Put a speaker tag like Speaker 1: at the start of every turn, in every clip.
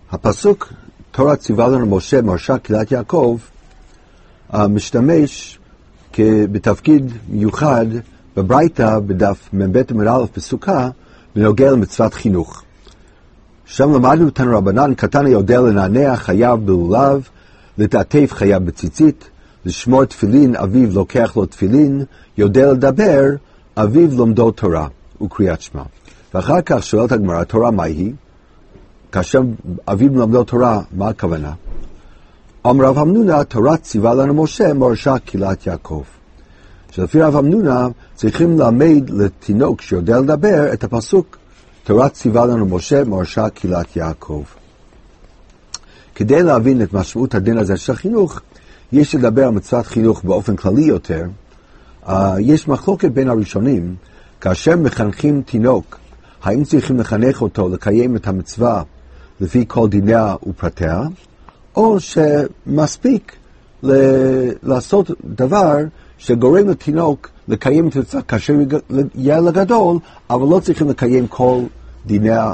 Speaker 1: הפסוק תורה ציווה לנו משה מרשה קהילת יעקב משתמש בתפקיד מיוחד בברייתא בדף מ"ב עמוד א' בסוכה בנוגע למצוות חינוך. שם למדנו תנו רבנן, קטן היודע לנענע חייב בלולב, לתעטף חייב בציצית, לשמור תפילין אביו לוקח לו תפילין, יודע לדבר אביו לומדו תורה וקריאת שמע. ואחר כך שואלת הגמרא, תורה מהי? כאשר אביו לומדו תורה, מה הכוונה? אמר רב אמנונה, תורה ציווה לנו משה מרשה קהילת יעקב. שלפי רב אמנונה צריכים ללמד לתינוק שיודע לדבר את הפסוק תורה ציווה לנו משה מרשה קהילת יעקב. כדי להבין את משמעות הדין הזה של חינוך, יש לדבר על מצוות חינוך באופן כללי יותר. יש מחלוקת בין הראשונים, כאשר מחנכים תינוק, האם צריכים לחנך אותו לקיים את המצווה לפי כל דיניה ופרטיה, או שמספיק לעשות דבר שגורם לתינוק לקיים את המצווה כאשר יהיה לגדול, אבל לא צריכים לקיים כל דיניה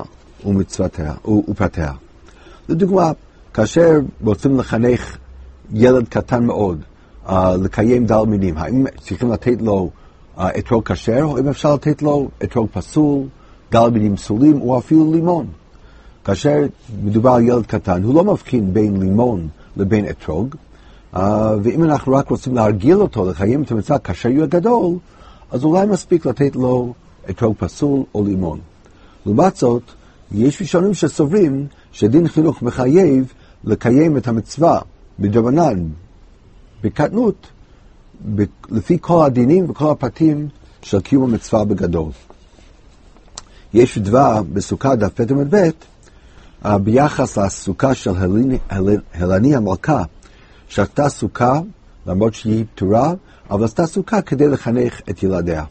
Speaker 1: ופרטיה. לדוגמה, כאשר רוצים לחנך ילד קטן מאוד לקיים דל מינים, האם צריכים לתת לו אתרוג כשר, או אם אפשר לתת לו אתרוג פסול, דל מינים פסולים, או אפילו לימון? כאשר מדובר על ילד קטן, הוא לא מבחין בין לימון לבין אתרוג, ואם אנחנו רק רוצים להרגיל אותו לקיים את המצווה כאשר יהיה גדול, אז אולי מספיק לתת לו אתרוג פסול או לימון. לעומת זאת, יש ראשונים שסוברים שדין חינוך מחייב לקיים את המצווה בדרבנן, בקטנות, לפי כל הדינים וכל הפרטים של קיום המצווה בגדול. יש דבר בסוכה דף ב' עמוד ב' ביחס לסוכה של הלני המלכה, שעשתה סוכה, למרות שהיא פטורה, אבל עשתה סוכה כדי לחנך את ילדיה.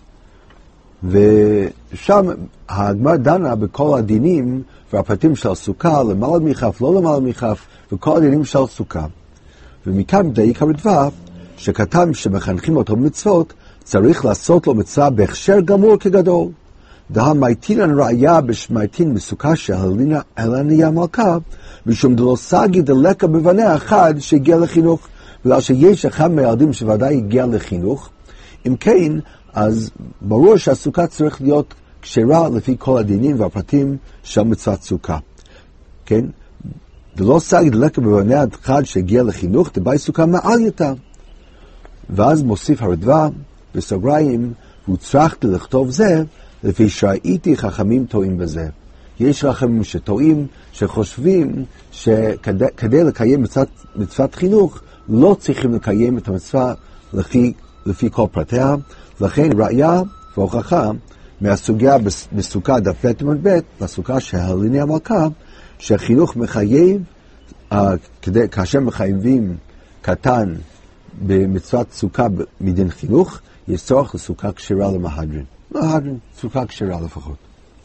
Speaker 1: ושם הגמרא דנה בכל הדינים והפרטים של סוכה, למעלה מכף, לא למעלה מכף, וכל הדינים של סוכה. ומכאן מדייק הרדב"א, שקטן שמחנכים אותו במצוות, צריך לעשות לו מצווה בהכשר גמור כגדול. דהמייטינן ראיה בשמייטין בסוכה של הלני המלכה, משום דלא סגי דלקה בבניה אחד שהגיע לחינוך, בגלל שיש אחד מהילדים שוודאי הגיע לחינוך. אם כן, אז ברור שהסוכה צריך להיות כשרה לפי כל הדינים והפרטים של מצוות סוכה. כן? דלא סגי דלקה בבניה אחד שהגיע לחינוך, דבאי סוכה מעל יותר. ואז מוסיף הרדב"א בסוגריים, הוא צריך לכתוב זה, לפי שראיתי חכמים טועים בזה. יש חכמים שטועים, שחושבים שכדי לקיים מצוות חינוך, לא צריכים לקיים את המצווה לפי כל פרטיה, לכן ראיה והוכחה מהסוגיה בסוכה דף ב' עמוד ב' לסוכה של הלני המלכה, שהחינוך מחייב, כאשר מחייבים קטן במצוות סוכה מדין חינוך, יש צורך לסוכה כשרה למהדרין. מהדרין, סוכה כשרה לפחות.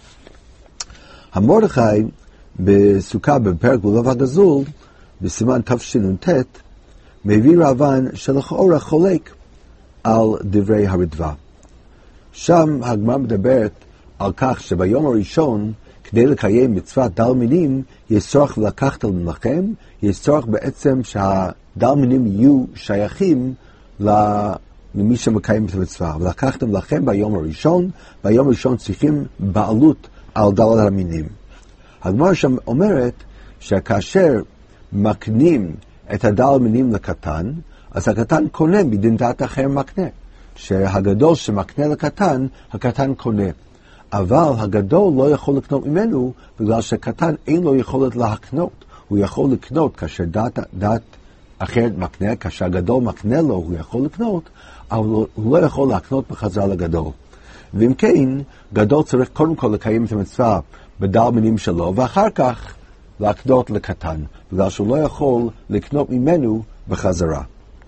Speaker 1: המרדכי בסוכה בפרק בלב הגזול, בסימן תשנ"ט, מביא רבן שלכאורה חולק על דברי הרדב"א. שם הגמרא מדברת על כך שביום הראשון, כדי לקיים מצוות דל מינים, יש צורך לקחת לכם, יש צורך בעצם שהדל מינים יהיו שייכים למי שמקיים את המצווה. ולקחתם לכם ביום הראשון, ביום הראשון צריכים בעלות על דל המינים. הגמרא שם אומרת שכאשר מקנים את הדל מינים לקטן, אז הקטן קונה מדין דעת אחר מקנה. שהגדול שמקנה לקטן, הקטן קונה. אבל הגדול לא יכול לקנות ממנו, בגלל שקטן אין לו יכולת להקנות. הוא יכול לקנות כאשר דעת אחרת מקנה, כאשר הגדול מקנה לו, הוא יכול לקנות, אבל הוא לא יכול להקנות בחזרה לגדול. ואם כן, גדול צריך קודם כל לקיים את המצווה בדל מינים שלו, ואחר כך להקנות לקטן, בגלל שהוא לא יכול לקנות ממנו בחזרה.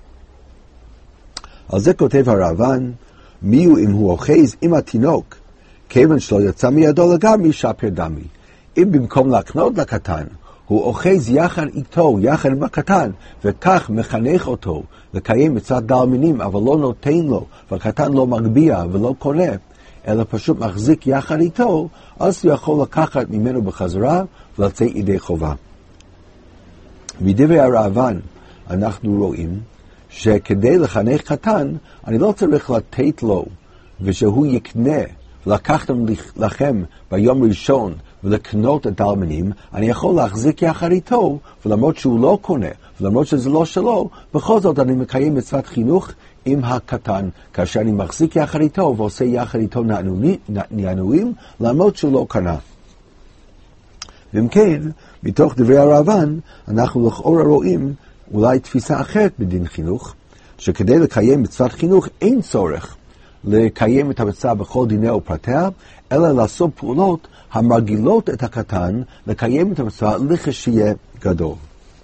Speaker 1: על זה כותב הרבן, מי הוא אם הוא אוחז עם התינוק, כיוון שלא יצא מידו לגמרי שפר דמי. אם במקום להקנות לקטן, הוא אוחז יחד איתו, יחד עם הקטן, וכך מחנך אותו לקיים מצוות דל מינים, אבל לא נותן לו, והקטן לא מגביה ולא קונה. אלא פשוט מחזיק יחד איתו, אז הוא יכול לקחת ממנו בחזרה ולצאת ידי חובה. מדברי הרעב"ן אנחנו רואים שכדי לחנך קטן, אני לא צריך לתת לו ושהוא יקנה ולקחת לכם ביום ראשון ולקנות את האלמנים, אני יכול להחזיק יחד איתו, ולמרות שהוא לא קונה, ולמרות שזה לא שלו, בכל זאת אני מקיים מצוות חינוך עם הקטן, כאשר אני מחזיק יחד איתו ועושה יחד איתו נענועים, למרות שהוא לא קנה. ואם כן, מתוך דברי הרעב"ן, אנחנו לכאורה רואים אולי תפיסה אחרת בדין חינוך, שכדי לקיים מצוות חינוך אין צורך לקיים את המצווה בכל דיניה ופרטיה, אלא לעשות פעולות המרגילות את הקטן לקיים את המצווה לכשיהיה גדול.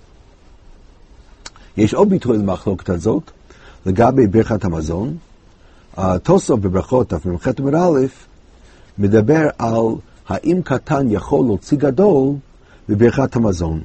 Speaker 1: יש עוד ביטוי למחלוקת הזאת, לגבי ברכת המזון. תוספות בברכות תמ"ח עמוד א' מדבר על האם קטן יכול להוציא גדול בברכת המזון.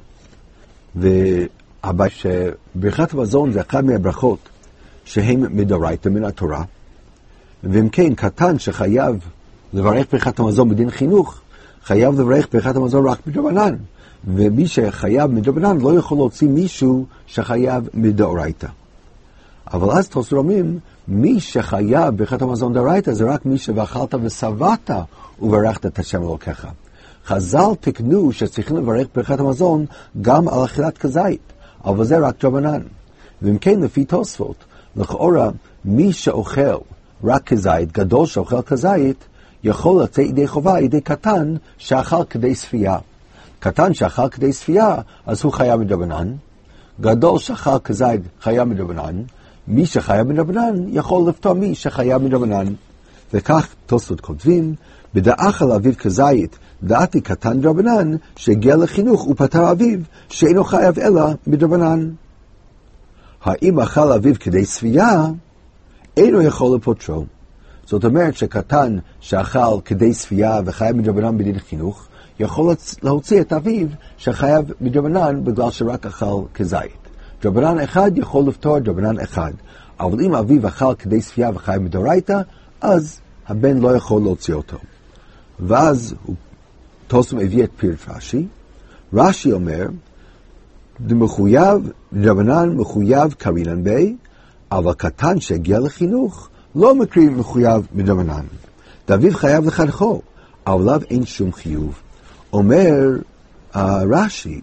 Speaker 1: שברכת המזון זה אחד מהברכות שהן מדאורייתא מן התורה, ואם כן, קטן שחייב לברך ברכת המזון בדין חינוך, חייב לברך ברכת המזון רק מדרבנן, ומי שחייב מדרבנן לא יכול להוציא מישהו שחייב מדאורייתא. אבל אז תוספות אומרים, מי שחייב ברכת המזון דאורייתא זה רק מי שאכלת ושבעת וברכת את השם אלוקיך. חז"ל תקנו שצריכים לברך ברכת המזון גם על אכילת כזית, אבל זה רק דרבנן. ואם כן, לפי תוספות, לכאורה מי שאוכל רק כזית, גדול שאוכל כזית, יכול לצאת ידי חובה ידי קטן שאכל כדי ספייה. קטן שאכל כדי ספייה, אז הוא חייב מדרבנן. גדול שאכל כזית חייב מדרבנן. מי שחייב מדרבנן יכול לפתור מי שחייב מדרבנן. וכך תוספות כותבים, בדאכל אביו כזית, דעתי קטן דרבנן, שהגיע לחינוך ופטר אביו, שאינו חייב אלא מדרבנן. האם אכל אביו כדי ספייה, אינו יכול לפוטרו. זאת אומרת שקטן שאכל כדי ספייה וחייב מדרבנן בדין חינוך, יכול להוציא את אביו שחייב מדרבנן בגלל שרק אכל כזית. דרבנן אחד יכול לפתור דרבנן אחד. אבל אם אביו אכל כדי ספייה וחייב מדאורייתא, אז הבן לא יכול להוציא אותו. ואז תוספות מביא את פירוש רש"י. רש"י אומר, דרבנן מחויב קרינן בי, אבל קטן שהגיע לחינוך לא מקריב מחויב מדרבנן. דאביו חייב לחנכו, אבל לאו אין שום חיוב. אומר רש"י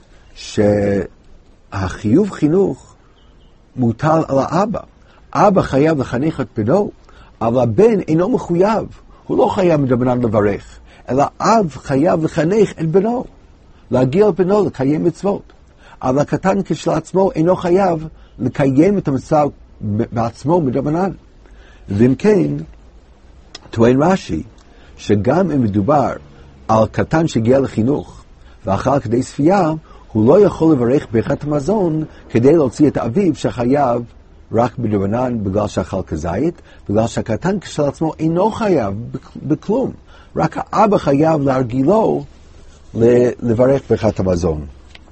Speaker 1: שהחיוב חינוך מוטל על האבא. אבא חייב לחנך את בנו, אבל הבן אינו מחויב. הוא לא חייב מדרבנן לברך, אלא אב חייב לחנך את בנו, להגיע את בנו לקיים מצוות. אבל הקטן כשלעצמו אינו חייב לקיים את המצווה בעצמו מדרבנן. ואם כן, טוען רש"י, שגם אם מדובר על קטן שהגיע לחינוך ואכל כדי ספייה, הוא לא יכול לברך ברכת המזון כדי להוציא את אביו שחייב רק מדרבנן בגלל שאכל כזית, בגלל שהקטן כשלעצמו אינו חייב בכלום. רק האבא חייב להרגילו לברך ברכת המזון.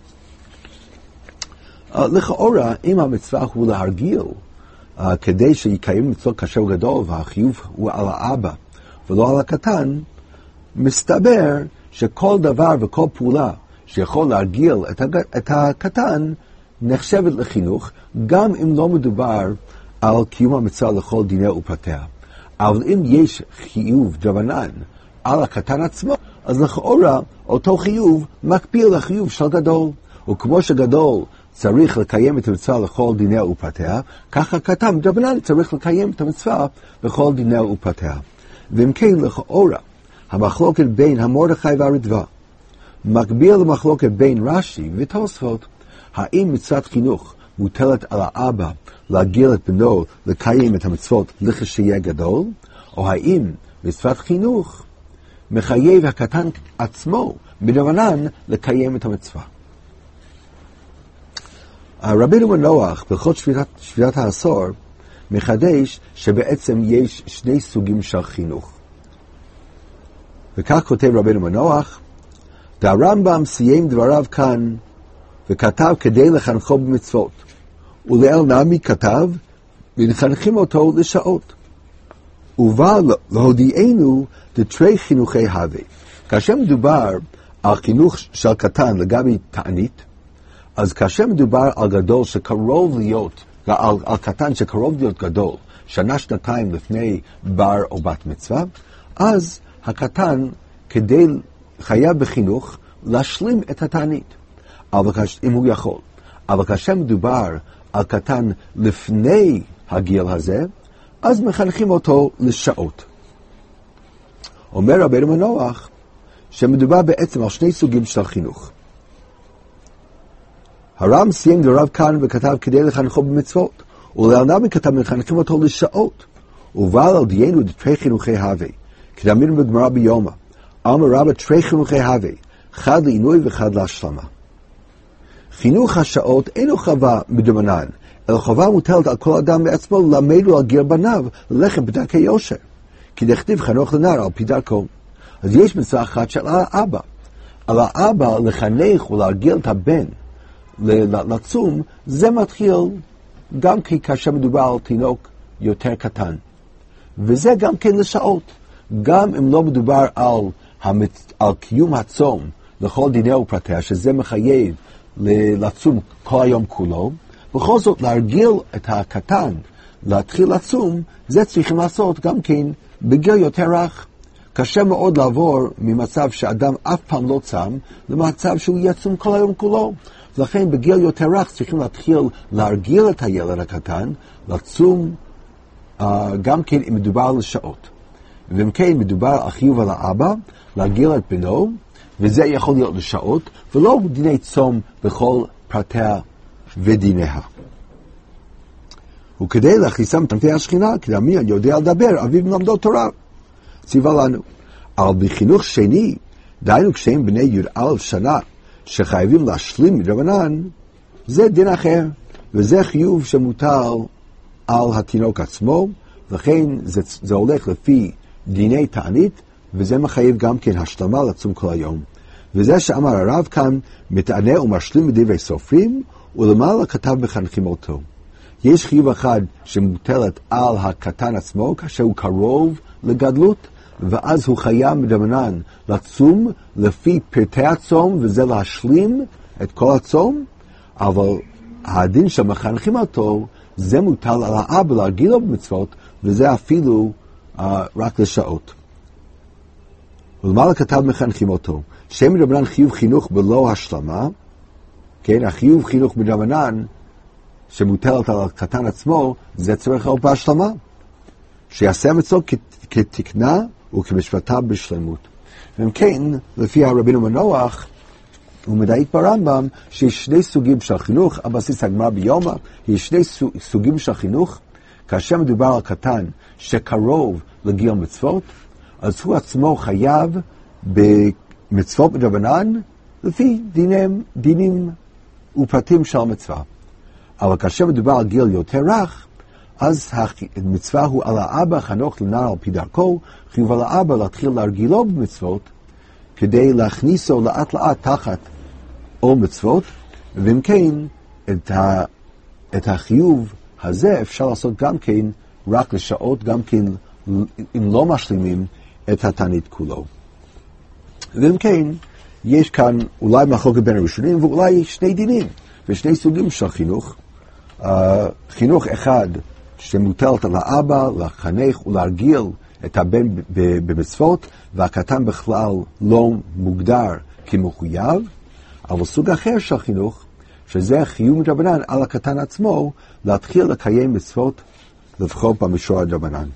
Speaker 1: לכאורה, אם המצווה הוא להרגיל, כדי שיקיים מצוות קשה וגדול, והחיוב הוא על האבא ולא על הקטן, מסתבר שכל דבר וכל פעולה שיכול להרגיל את הקטן, נחשבת לחינוך, גם אם לא מדובר על קיום המצווה לכל דיניה ופרטיה. אבל אם יש חיוב דרבנן על הקטן עצמו, אז לכאורה אותו חיוב מקביל לחיוב של גדול. וכמו שגדול צריך לקיים את המצווה לכל דיניה ופרטיה, ככה קטן דרבנן צריך לקיים את המצווה לכל דיניה ופרטיה. ואם כן, לכאורה, המחלוקת בין המרדכי והרדווה מקביל למחלוקת בין רש"י ותוספות, האם מצוות חינוך מוטלת על האבא להגיל את בנו לקיים את המצוות לכשיהיה גדול, או האם מצוות חינוך מחייב הקטן עצמו מדרבנן לקיים את המצווה. רבינו מנוח בהלכות שביתת העשור מחדש שבעצם יש שני סוגים של חינוך. וכך כותב רבינו מנוח, והרמב"ם סיים דבריו כאן וכתב כדי לחנכו במצוות, ולאל נמי כתב ונחנכים אותו לשעות. ובא להודיענו דתרי חינוכי הווה. כאשר מדובר על חינוך של קטן לגבי תענית, אז כאשר מדובר על גדול שקרוב להיות, על קטן שקרוב להיות גדול, שנה, שנתיים לפני בר או בת מצווה, אז הקטן כדי חייב בחינוך להשלים את התענית, אם הוא יכול. אבל כאשר מדובר על קטן לפני הגיל הזה, אז מחנכים אותו לשעות. אומר רבנו מנוח שמדובר בעצם על שני סוגים של חינוך. הר"ם סיים דבריו כאן וכתב כדי לחנכו במצוות, ולענם כתב מחנכים אותו לשעות, ובעל על דיינו דתרי חינוכי הווה, כדאמרנו בגמרא ביומא, אמר רבא תרי חינוכי הווה, אחד לעינוי ואחד להשלמה. חינוך השעות אינו חובה מדרבנן, אלא חובה מוטלת על כל אדם בעצמו ללמד ולהגיר בניו ללכת בדרכי יושר, כי דכתיב חנוך לנער על פי דרכו. אז יש מצווה אחת של האבא. על האבא לחנך ולהגיר את הבן לצום, זה מתחיל גם כאשר מדובר על תינוק יותר קטן. וזה גם כן לשעות. גם אם לא מדובר על קיום הצום לכל דיני ופרטיה, שזה מחייב לצום כל היום כולו, בכל זאת להרגיל את הקטן להתחיל לצום, זה צריכים לעשות גם כן בגיל יותר רך. קשה מאוד לעבור ממצב שאדם אף פעם לא צם למצב שהוא יצום כל היום כולו. ולכן בגיל יותר רך צריכים להתחיל להרגיל את הילד הקטן לצום גם כן אם מדובר לשעות. ואם כן מדובר על חיוב על האבא להרגיל את בנו, וזה יכול להיות לשעות, ולא דיני צום בכל פרטיה ודיניה. וכדי להכניסם תנפי השכינה, כי למי יודע לדבר, אביו מלמדו תורה. ציווה לנו. אבל בחינוך שני, דהיינו כשהם בני י"א שנה, שחייבים להשלים מדרבנן, זה דין אחר, וזה חיוב שמוטל על התינוק עצמו, לכן זה הולך לפי דיני תענית, וזה מחייב גם כן השלמה לצום כל היום. וזה שאמר הרב כאן, מתענה ומשלים בדברי סופרים, ולמעלה כתב מחנכים אותו. יש חיוב אחד שמוטלת על הקטן עצמו, כאשר הוא קרוב לגדלות, ואז הוא חייב מדרבנן לצום לפי פרטי הצום, וזה להשלים את כל הצום, אבל הדין שמחנכים אותו, זה מוטל על האבא להרגילו במצוות, וזה אפילו רק לשעות. ולמעלה כתב מחנכים אותו, שם מדרבנן חיוב חינוך בלא השלמה, כן, החיוב חינוך מדרבנן שמוטלת על הקטן עצמו, זה צריך להיות בהשלמה. שיעשה מצוות כתקנה וכמשפטה בשלמות. ואם כן, לפי הרבינו מנוח, הוא מדייק ברמב"ם שיש שני סוגים של חינוך, הבסיס הגמרא ביומא, יש שני סוגים של חינוך, כאשר מדובר על קטן שקרוב לגיל מצוות, אז הוא חייב במצוות מדרבנן לפי דינים ופרטים של המצווה. אבל כאשר מדובר על גיל יותר רך, אז המצווה הוא על האבא חנוך לנער על פי דרכו, חיוב על האבא להתחיל להרגילו במצוות, כדי להכניסו לאט לאט תחת עול מצוות, ואם כן, את החיוב הזה אפשר לעשות גם כן רק לשעות, גם כן אם לא משלימים את התענית כולו. ואם כן, יש כאן אולי מחלוקת בין הראשונים, ואולי שני דינים, ושני סוגים של חינוך. חינוך אחד שמוטלת על האבא, לחנך ולהרגיל את הבן במצוות, והקטן בכלל לא מוגדר כמחויב, אבל סוג אחר של חינוך, שזה חיוב מדרבנן על הקטן עצמו, להתחיל לקיים מצוות לפחות במישור הדרבנן.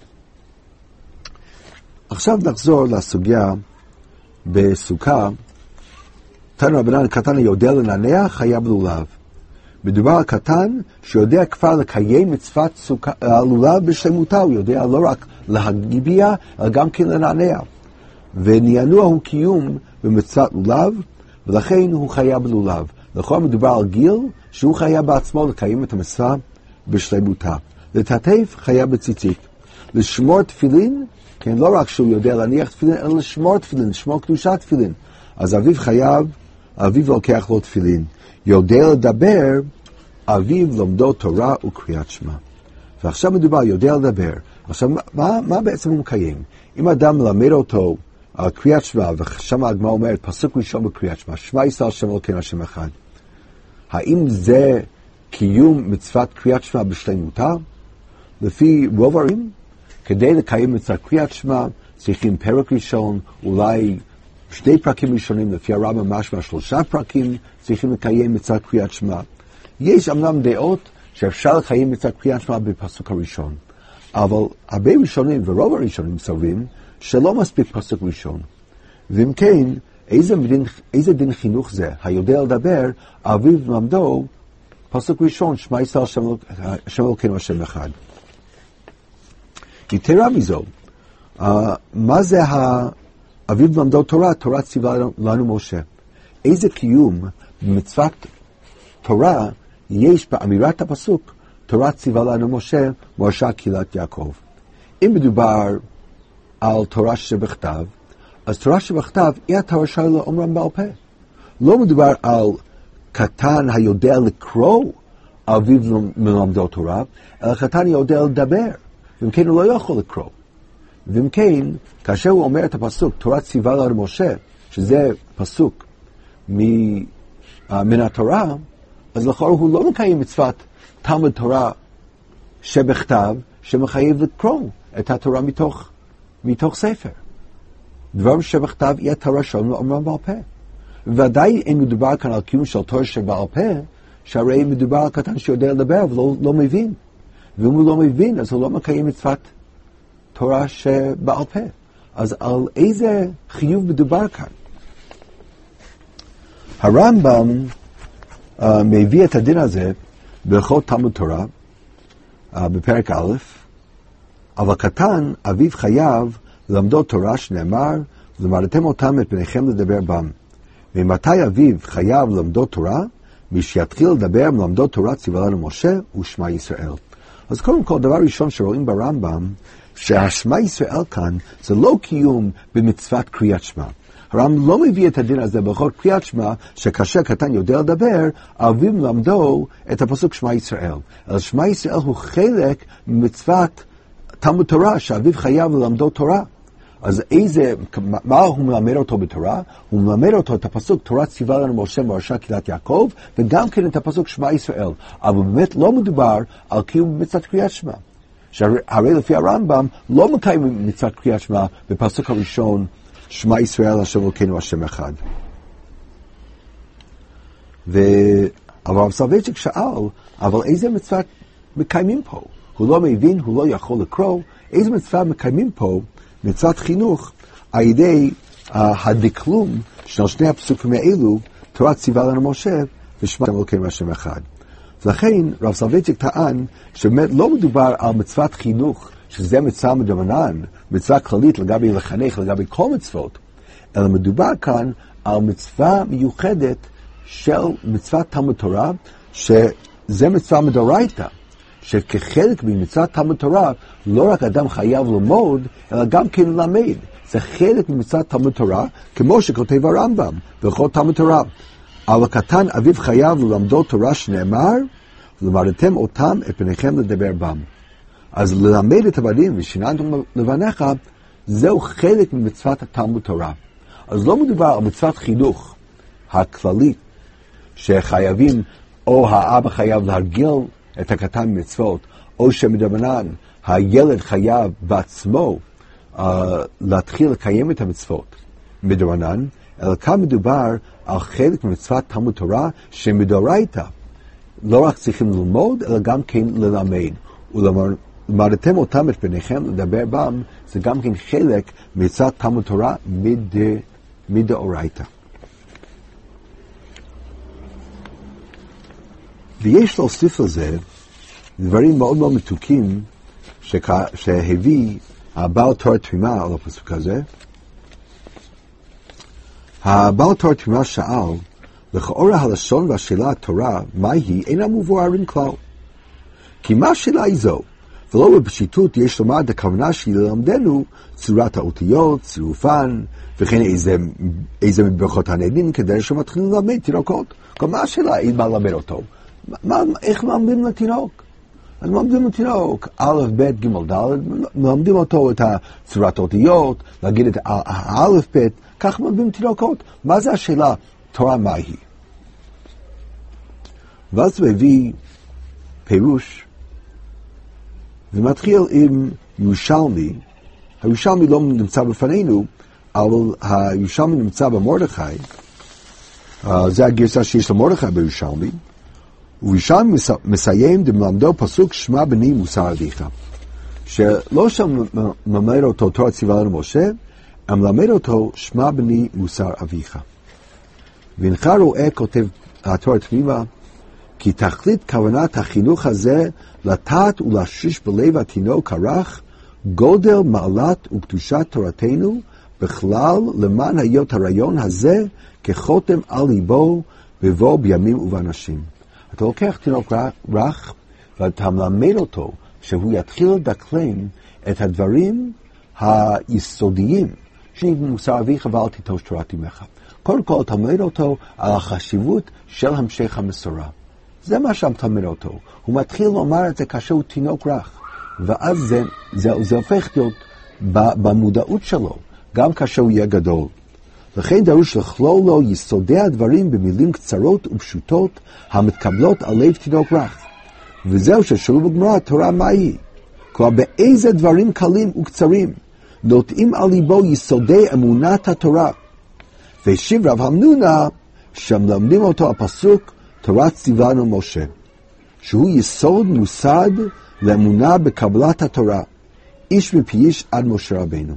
Speaker 1: עכשיו נחזור לסוגיה בסוכה. תנו רבנן, קטן יודע לנענע, חייב לולב. מדובר על קטן שיודע כבר לקיים מצוות לולב בשלמותה, הוא יודע לא רק להגביה, אלא גם כן לנענע. ונענוע הוא קיום במצוות לולב, ולכן הוא חייב לולב. לכן מדובר על גיל שהוא חייב בעצמו לקיים את המצווה בשלמותה. לטטף חייב בציצית. לשמור תפילין, כן, לא רק שהוא יודע להניח תפילין, אלא לשמור תפילין, לשמור קדושת תפילין. אז אביו חייב, אביו לוקח לו תפילין. יודע לדבר, אביו לומדו תורה וקריאת שמע. ועכשיו מדובר, יודע לדבר. עכשיו, מה בעצם הוא מקיים? אם אדם מלמד אותו על קריאת שמע, ושם הגמרא אומרת, פסוק ראשון בקריאת שמע, שמע ישראל השם אלוקינו השם אחד. האם זה קיום מצוות קריאת שמע בשלמותה? לפי רוב הראשונים, כדי לקיים מצוות קריאת שמע, צריכים פרק ראשון, אולי 2 פרקים ראשונים, לפי הרמב"ם משמע 3 פרקים, צריכים לקיים מצוות קריאת שמע. יש אמנם דעות שאפשר לקיים מצוות קריאת שמע בפסוק הראשון, אבל הרבה ראשונים ורוב הראשונים סוברים שלא מספיק פסוק ראשון. ואם כן, איזה דין חינוך זה? היודע לדבר, אביו למדו, פסוק ראשון, שמע ישראל השם אלוקינו השם אחד. יתרה מזו, מה זה אביו למדו תורה? תורה ציווה לנו משה. איזה קיום במצוות תורה יש באמירת הפסוק, תורה ציווה לנו משה, מורשה קהילת יעקב. אם מדובר על תורה שבכתב, אז תורה שבכתב היא התורה שלו אומרם בעל פה. לא מדובר על קטן היודע לקרוא אביו מלמדו תורה, אלא קטן יודע לדבר, ואם כן הוא לא יכול לקרוא. ואם כן, כאשר הוא אומר את הפסוק, תורה ציווה לנו משה, שזה פסוק מן התורה, אז לכאורה הוא לא מקיים מצוות תלמוד תורה שבכתב, שמחייב לקרוא את התורה מתוך ספר. דבר שבכתב היא התורה שלנו אומרם בעל פה. ודאי אין מדובר כאן על קיום של תורה שבעל פה, שהרי מדובר על קטן שיודע לדבר ולא מבין. ואם הוא לא מבין, אז הוא לא מקיים מצוות תורה שבעל פה. אז על איזה חיוב מדובר כאן? הרמב"ם מביא את הדין הזה בהלכות תלמוד תורה, בפרק א', אבל קטן אביו חייב ללמדו תורה שנאמר, למדתם אותם את בניכם לדבר בם. ומתי אביו חייב ללמדו תורה? מי שיתחיל לדבר מלמדו תורה ציווה לנו משה ושמע ישראל. אז קודם כל, דבר ראשון שרואים ברמב"ם, שהשמע ישראל כאן זה לא קיום במצוות קריאת שמע. הרמב"ם לא מביא את הדין הזה בהלכות קריאת שמע, שכאשר קטן יודע לדבר, אביו מלמדו את הפסוק שמע ישראל. אז שמע ישראל הוא חלק ממצוות תלמוד תורה, שאביו חייב ללמדו תורה. אז מה הוא מלמד אותו בתורה? הוא מלמד אותו את הפסוק, תורה ציווה לנו משה מורשה קהילת יעקב, וגם כן את הפסוק שמע ישראל. אבל באמת לא מדובר על קיום מצוות קריאת שמע. שהרי לפי הרמב"ם לא מקיים מצוות קריאת שמע בפסוק הראשון, שמע ישראל השם אלוקינו השם אחד. אבל הרב סולובייצ'יק שאל, אבל איזה מצוות מקיימים פה? הוא לא מבין, הוא לא יכול לקרוא, איזה מצווה מקיימים פה, מצוות חינוך, על ידי הדקלום של שני הפסוקים האלו, תורה ציווה לנו משה ושמע אלוקינו השם אחד. ולכן רב סולובייצ'יק טען שבאמת לא מדובר על מצוות חינוך, שזה מצווה מדרבנן, מצווה כללית לגבי לחנך, לגבי כל מצוות, אלא מדובר כאן על מצווה מיוחדת של מצוות תלמוד תורה, שזה מצווה מדאורייתא, שכחלק ממצוות תלמוד תורה, לא רק אדם חייב ללמוד, אלא גם כן ללמד. זה חלק ממצוות תלמוד תורה, כמו שכותב הרמב"ם, בהלכות תלמוד תורה. אבל קטן אביו חייב ללמדו תורה שנאמר, למדתם אותם את פניכם לדבר בם. אז ללמד את הבנים ושיננתם לבניך, זהו חלק ממצוות תלמוד תורה. אז לא מדובר על מצוות חינוך הכללית, שחייבים, או האבא חייב להרגיל את הקטן מצוות, או שמדרבנן הילד חייב בעצמו להתחיל לקיים את המצוות מדרבנן, אלא כאן מדובר על חלק ממצוות תלמוד תורה שמדאורייתא, לא רק צריכים ללמוד, אלא גם כן ללמד. ולמדתם אותם את בניכם לדבר בם, זה גם כן חלק מצוות תלמוד תורה מדאורייתא. ויש להוסיף לזה דברים מאוד מאוד מתוקים שהביא הבעל תורה תמימה על הפסוק הזה. הבעל תורה תמימה שאל, לכאורה הלשון והשאלה התורה, מה היא, אינם מבוארים כלל. כי מה השאלה היא זו? ולא בפשיטות יש לומר את הכוונה שהיא ללמדנו צורת האותיות, צירופן, וכן איזה מברכות הנהנים כדי שמתחילים ללמד תינוקות. כל מה השאלה היא מה ללמד אותו? איך מלמדים לתינוק? אז מלמדים תינוק, א', ב', ג', ד', מלמדים אותו את צורת אותיות, להגיד את האלף, ב', כך מלמדים תינוקות. מה זה השאלה, תורה מהי? ואז הוא הביא פירוש, ומתחיל עם ירושלמי. הירושלמי לא נמצא בפנינו, אבל הירושלמי נמצא במרדכי. זה הגרסה שיש למרדכי בירושלמי. וירושלמי מסיים במלמדו פסוק שמע בני מוסר אביך. שלא שמלמד אותו תורה ציווה לנו משה, אלא מלמד אותו שמע בני מוסר אביך. והנך רואה, כותב התורה תמימה, כי תכלית כוונת החינוך הזה לטעת ולהשריש בלב התינוק הרך גודל מעלת וקדושת תורתנו בכלל, למען היות הרעיון הזה כחותם על ליבו בבוא בימים ובאנשים. אתה לוקח תינוק רך ואתה מלמד אותו שהוא יתחיל לדקלם את הדברים היסודיים שמוסר אביך ואל תיטוש תורת אמך. קודם כל תלמד אותו על החשיבות של המשך המסורה. זה מה שמתלמד אותו. הוא מתחיל לומר את זה כאשר הוא תינוק רך. ואז זה הופך להיות במודעות שלו, גם כאשר הוא יהיה גדול. לכן דרוש לכלול לו יסודי הדברים במילים קצרות ופשוטות המתקבלות על לב תינוק רך. וזהו ששאלו בגמרא, תורה מהי? כלומר, באיזה דברים קלים וקצרים נוטעים על ליבו יסודי אמונת התורה. והשיב רב המנונה שמלמדים אותו הפסוק תורה ציווה לנו משה, שהוא יסוד מוסד לאמונה בקבלת התורה, איש מפי איש עד משה רבינו.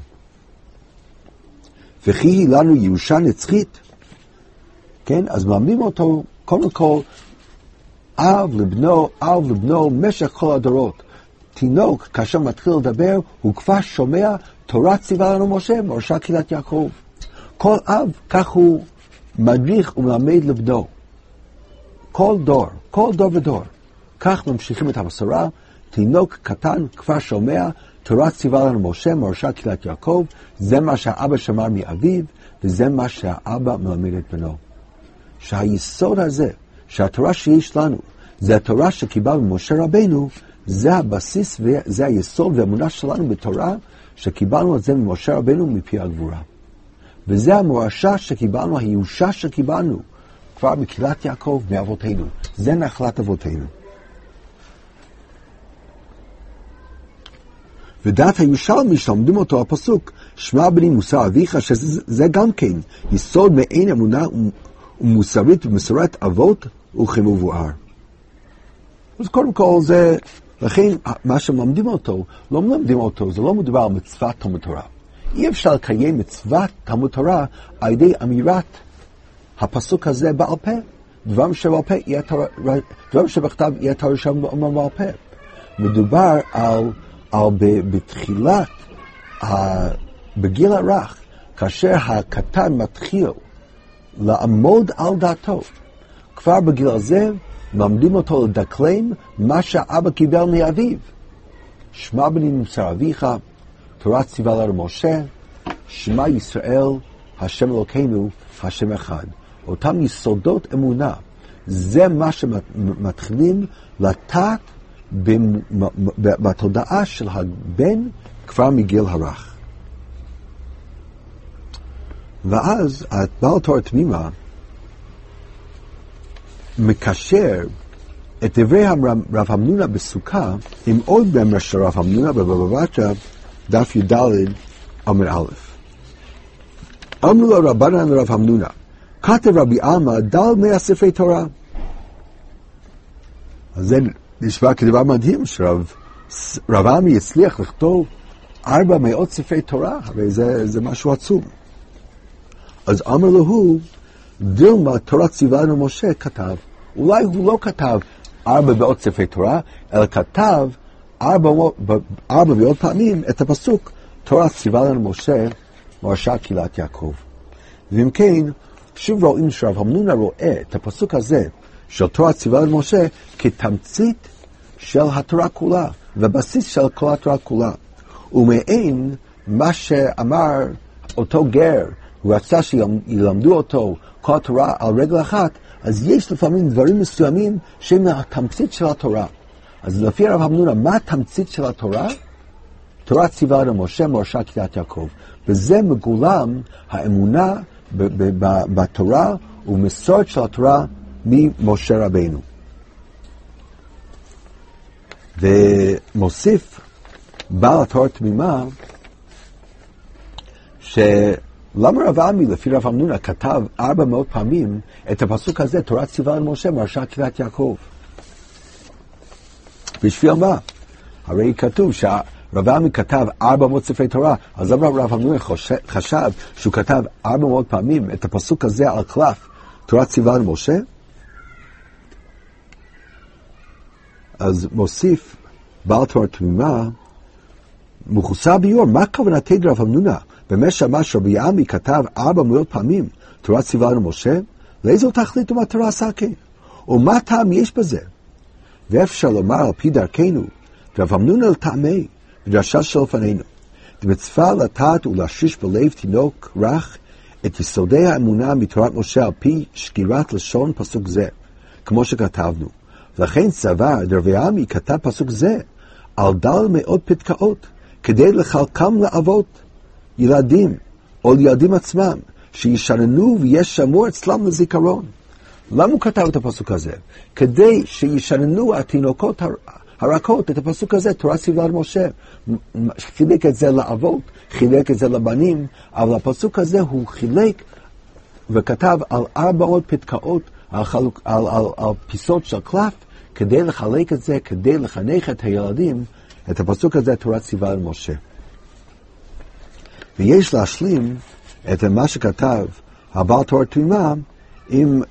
Speaker 1: וכי היא לנו ירושה נצחית. כן, אז מלמדים אותו קודם כל אב לבנו משך כל הדורות. תינוק כאשר מתחיל לדבר הוא כבר שומע תורה ציווה לנו משה, מורשה קהילת יעקב. כל אב כך הוא מדריך ומלמד לבנו. כל דור ודור. כך ממשיכים את המסורה. תינוק קטן כבר שומע תורה ציווה לנו משה, מורשה קהילת יעקב. זה מה שהאבא שמר מאביו, וזה מה שהאבא מלמד את בנו. שהיסוד הזה, שהתורה שיש לנו, זה התורה שקיבלנו ממשה רבינו, זה הבסיס וזה היסוד והאמונה שלנו בתורה, שקיבלנו את זה ממשה רבינו מפי הגבורה. וזה המורשה שקיבלנו, הירושה שקיבלנו, כבר מקהילת יעקב, מאבותינו. זה נחלת אבותינו. ודעת הירושלמי שלומדים אותו הפסוק, שמע בני מוסר אביך, שזה גם כן יסוד מעין אמונה ומוסרית ומסורת אבות וכמבואר. אז קודם כל זה, לכן מה שמלמדים אותו, לא מלמדים אותו, זה לא מדובר על מצוות תלמוד תורה. אי אפשר לקיים מצוות תלמוד תורה על ידי אמירת הפסוק הזה בעל פה. דברים שבכתב יהיה תורה שם בעל פה. מדובר על בתחילת, בגיל הרך, כאשר הקטן מתחיל לעמוד על דעתו. כבר בגיל הזה מלמדים אותו לדקלם מה שאבא קיבל מאביו. שמע בני מוסר אביך, תורה ציווה לנו משה, שמע ישראל, השם אלוקינו, השם אחד. אותם יסודות אמונה, זה מה שמתחילים לטעת בתודעה של הבן כבר מגיל הרך. ואז בעל תורה תמימה מקשר את דברי רב המנונה בסוכה עם עוד מאמר של רב המנונה בבבא בתרא דף י"ד עמוד א'. אמרו לו רבנן לרב המנונה, כתב רבי עלמא דל 100 ספרי תורה. אז זה נשמע כדבר מדהים שרב עלמא יצליח לכתוב 400 ספרי תורה, הרי זה משהו עצום. אז אמר לו, דילמה תורה ציווה לנו משה כתב. אולי הוא לא כתב 400 ספרי תורה, אלא כתב 400 פעמים את הפסוק תורה ציווה לנו משה, מורשה קהילת יעקב. ואם כן, שוב רואים שרב המנונה רואה את הפסוק הזה של תורה ציווה לנו משה כתמצית של התורה כולה, ובסיס של כל התורה כולה. ומעין מה שאמר אותו גר, הוא רצה שילמדו אותו כל התורה על רגל אחת, אז יש לפעמים דברים מסוימים שהם התמצית של התורה. אז לפי הרב המנונה, מה התמצית של התורה? תורה ציווה למשה מורשה קריית יעקב. בזה מגולם האמונה בתורה ומסורת של התורה ממשה רבינו. ומוסיף בעל התורה תמימה, שלמה רב עמי לפי רב המנונה כתב 400 פעמים את הפסוק הזה, תורה ציווה למשה מורשה קריית יעקב. בשביל מה? הרי כתוב רב עמי כתב 400 ספרי תורה, אז למה רב המנונה חשב שהוא כתב 400 פעמים את הפסוק הזה על קלף, תורה ציווה למשה? אז מוסיף בעל תורה תמימה, מחוסר ביור, מה כוונתי רב המנונה? במה שאמר שרבי עמי כתב 400 פעמים תורה ציווה למשה, לאיזו תכלית ומטרה עשה כן? ומה טעם יש בזה? ואפשר לומר על פי דרכנו, רב המנונה לטעמי, בדרשה שלפנינו, דמצווה לטעת ולהשריש בלב תינוק רך את יסודי האמונה מתורת משה על פי שגירת לשון פסוק זה, כמו שכתבנו. ולכן סבר רבי עמי כתב פסוק זה על דל מאוד פתקאות, כדי לחלקם לאבות ילדים או לילדים עצמם, שישננו וישמור אצלם לזיכרון. למה הוא כתב את הפסוק הזה? כדי שישננו התינוקות הרכות את הפסוק הזה, תורה ציווה למשה. חילק את זה לאבות, חילק את זה לבנים, אבל הפסוק הזה הוא חילק וכתב על 400 פתקאות, על פיסות של קלף, כדי לחלק את זה, כדי לחנך את הילדים, את הפסוק הזה, תורה ציווה למשה. ויש להשלים את מה שכתב הבעל תורה תמימה עם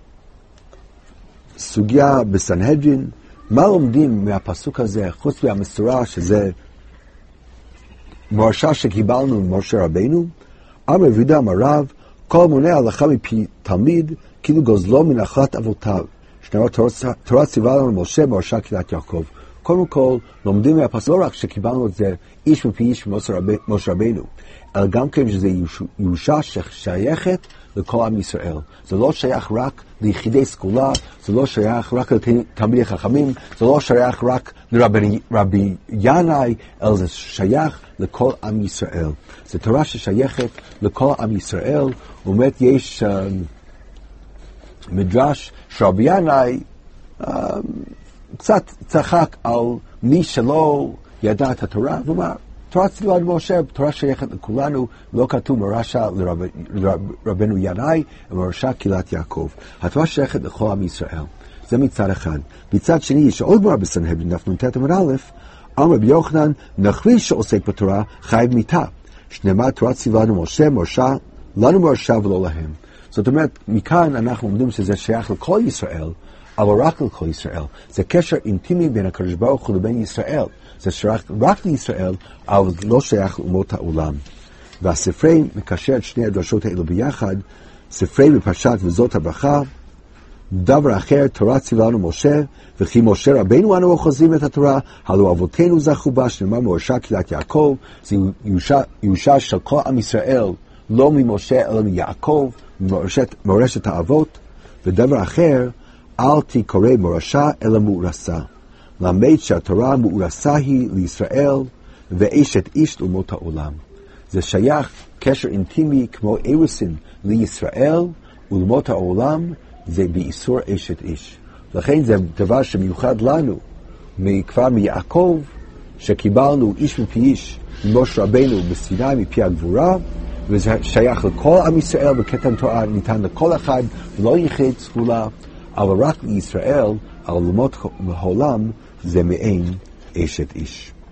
Speaker 1: סוגיה בסנהדרין, מה לומדים מהפסוק הזה, חוץ מהמסורה, שזה מורשה שקיבלנו ממשה רבינו? אמר רבי אמר רב, כל מונה הלכה מפי תלמיד, כאילו גוזלו מנחלת אבותיו. שנאמר תורה ציווה למשה מורשה קריית יעקב. קודם כל, לומדים מהפסוק, לא רק שקיבלנו את זה איש מפי איש ממשה רבינו, אלא גם כן שזה ירושה ששייכת לכל עם ישראל. זה לא שייך רק ליחידי סגולה, זה לא שייך רק לתלמידי חכמים, זה לא שייך רק לרבי ינאי, אלא זה שייך לכל עם ישראל. זו תורה ששייכת לכל עם ישראל. באמת יש מדרש שרבי ינאי קצת צחק על מי שלא ידע את התורה, ואומר, תורה ציווה למשה, תורה שייכת לכולנו, לא כתוב מורשה לרבנו ינאי, ומורשה קהילת יעקב. התורה שייכת לכל עם ישראל. זה מצד אחד. מצד שני, יש עוד מורה בסנהדרין, דף נ"ט עמוד א', אמר רבי יוחנן, נחריש שעוסק בתורה, חייב מיתה. שנאמר תורה ציווה למשה, מורשה, לנו מורשה ולא להם. זאת אומרת, מכאן אנחנו לומדים שזה שייך לכל ישראל, אבל רק לכל ישראל. זה קשר אינטימי בין הקדוש ברוך הוא לבין ישראל. זה שייך רק לישראל, אבל לא שייך לאומות העולם. והספרי מקשר את שני הדרשות האלו ביחד, ספרי בפרשת וזאת הברכה, דבר אחר, תורה ציווה לנו משה, וכי משה רבינו אנו אוחזים את התורה, הלא אבותינו זכו בה, שנאמר מורשה קהילת יעקב, זה ירושה של כל עם ישראל, לא ממשה אלא מיעקב, מורשת האבות. ודבר אחר, אל תקרא מורשה אלא מאורסה. למד שהתורה מאורסה היא לישראל ואשת איש לאומות העולם. זה שייך קשר אינטימי כמו אירוסין לישראל ולאומות העולם, זה באיסור אשת איש. לכן זה דבר שמיוחד לנו כבר מיעקב, שקיבלנו איש מפי איש ממשה רבינו בסיני מפי הגבורה, וזה שייך לכל עם ישראל, וכתר תורה ניתן לכל אחד, ולא יחיד סגולה, אבל רק לישראל, על אומות העולם, זה מעין אשת איש.